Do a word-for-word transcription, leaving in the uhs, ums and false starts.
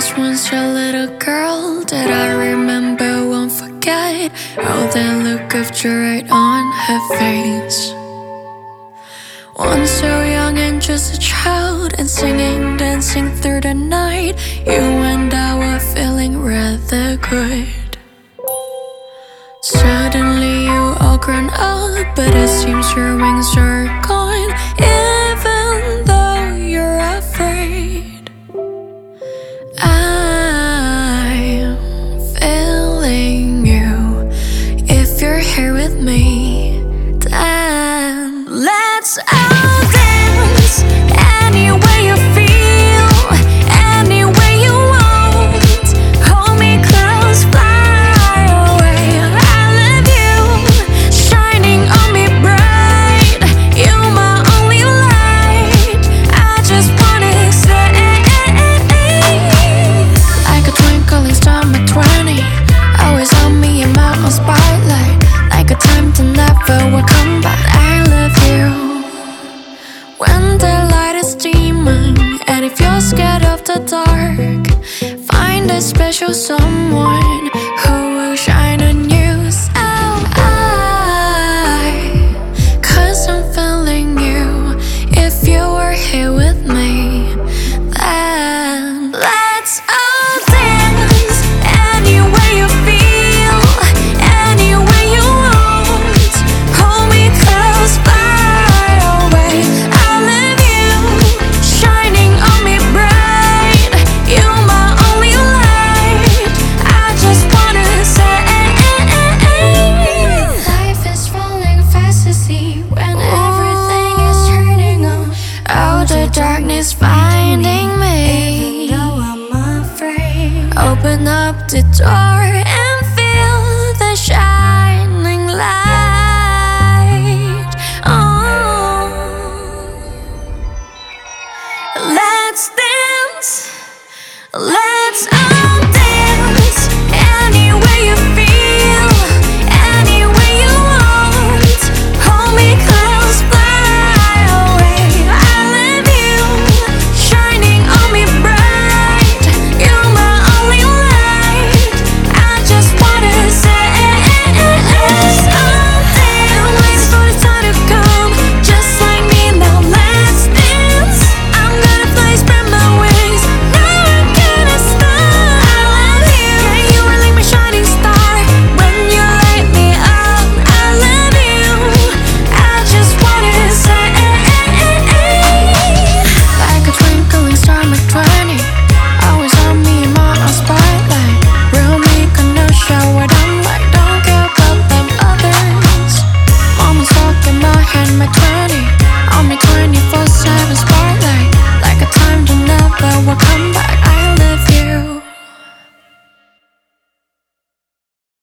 was once a little girl that I remember, won't forget. Oh, that look of joy on her face. Once so young and just a child, and singing, dancing through the night. You and I were feeling rather good. Suddenly you all grown up, but it seems your wings are gone. Even though you're afraid, I'm feeling you. If you're here with me, then let's all dance any way you feel, any way you want. Hold me close, fly away. I love you, shining on me bright. You're my only light. I just wanna say, like a twinkling star, my twenty, always on me in my own spotlight. Like a time to never will come back. I love you when the light is dimming, and if you're scared of the dark, find a special someone who will shine on you. So I, cause I'm feeling you. If you were here with me, then let's all dance any way you feel, any way you want. Hold me close, fly away. I love you, shining on me bright. You're my only light. I just wanna say, life is falling fast to see when everything is turning on. Oh, the darkness finding me. Even though I'm afraid, open up the door and feel the shining light. Oh, let's dance, let's all dance any way you feel, any way you want. Hold me close, fly away. I love you, shining on me bright. You're my only light. I just wanna say, let's all dance. Wait for the sun to come, just like me. Now let's dance. I'm gonna fly, spread my wings. No one can stop. I love you. Yeah, you are like my shining star. When you light me up, I love you. I just wanna say, like a twinkling star, my twenty, always on me in my own spotlight. Real me gonna show what I'm like. Don't care about them others. Mama's talking my hand, my twenty, on me twenty.